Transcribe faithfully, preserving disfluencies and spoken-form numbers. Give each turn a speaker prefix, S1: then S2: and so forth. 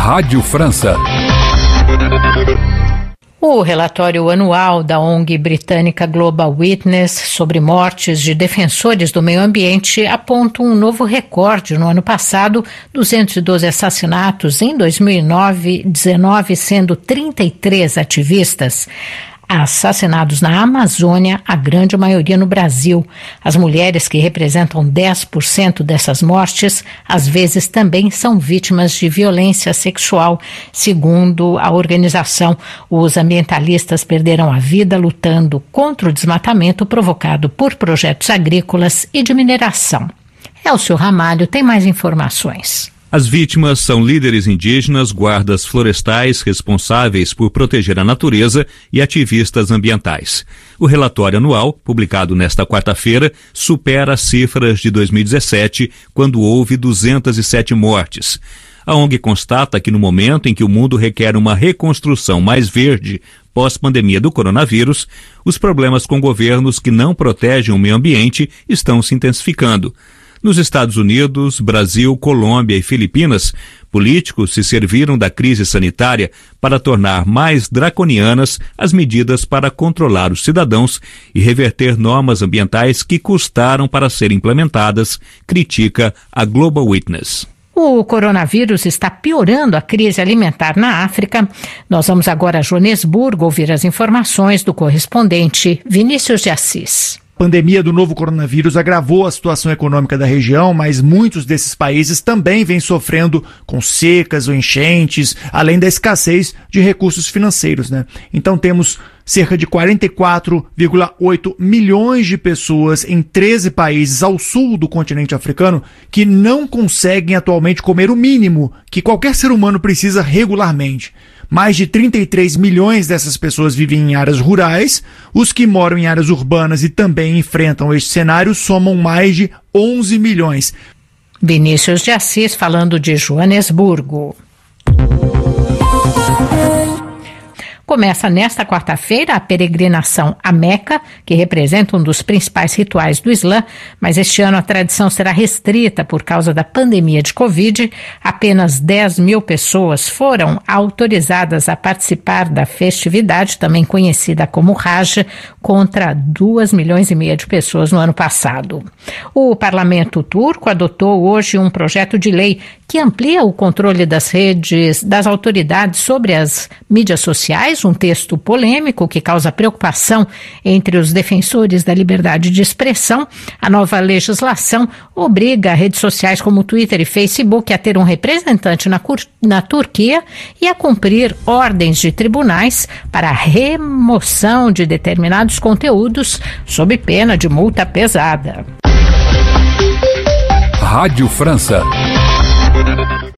S1: Rádio França.
S2: O relatório anual da O N G britânica Global Witness sobre mortes de defensores do meio ambiente aponta um novo recorde no ano passado, duzentos e doze assassinatos em dois mil e nove, dezenove sendo trinta e três ativistas assassinados na Amazônia, a grande maioria no Brasil. As mulheres, que representam dez por cento dessas mortes, às vezes também são vítimas de violência sexual. Segundo a organização, os ambientalistas perderam a vida lutando contra o desmatamento provocado por projetos agrícolas e de mineração. Elcio Ramalho tem mais informações.
S3: As vítimas são líderes indígenas, guardas florestais responsáveis por proteger a natureza e ativistas ambientais. O relatório anual, publicado nesta quarta-feira, supera as cifras de dois mil e dezessete, quando houve duzentas e sete mortes. A O N G constata que no momento em que o mundo requer uma reconstrução mais verde pós-pandemia do coronavírus, os problemas com governos que não protegem o meio ambiente estão se intensificando. Nos Estados Unidos, Brasil, Colômbia e Filipinas, políticos se serviram da crise sanitária para tornar mais draconianas as medidas para controlar os cidadãos e reverter normas ambientais que custaram para serem implementadas, critica a Global Witness.
S2: O coronavírus está piorando a crise alimentar na África. Nós vamos agora a Joanesburgo ouvir as informações do correspondente Vinícius de Assis.
S4: A pandemia do novo coronavírus agravou a situação econômica da região, mas muitos desses países também vêm sofrendo com secas ou enchentes, além da escassez de recursos financeiros, né? Então temos cerca de quarenta e quatro vírgula oito milhões de pessoas em treze países ao sul do continente africano que não conseguem atualmente comer o mínimo que qualquer ser humano precisa regularmente. Mais de trinta e três milhões dessas pessoas vivem em áreas rurais. Os que moram em áreas urbanas e também enfrentam este cenário somam mais de onze milhões.
S2: Vinícius de Assis falando de Joanesburgo. Começa nesta quarta-feira a peregrinação à Meca, que representa um dos principais rituais do Islã, mas este ano a tradição será restrita por causa da pandemia de Covid. Apenas dez mil pessoas foram autorizadas a participar da festividade, também conhecida como Hajj, contra duas milhões e meia de pessoas no ano passado. O parlamento turco adotou hoje um projeto de lei que amplia o controle das redes das autoridades sobre as mídias sociais, um texto polêmico que causa preocupação entre os defensores da liberdade de expressão. A nova legislação obriga redes sociais como Twitter e Facebook a ter um representante na, na Turquia e a cumprir ordens de tribunais para a remoção de determinados conteúdos sob pena de multa pesada.
S1: Rádio França.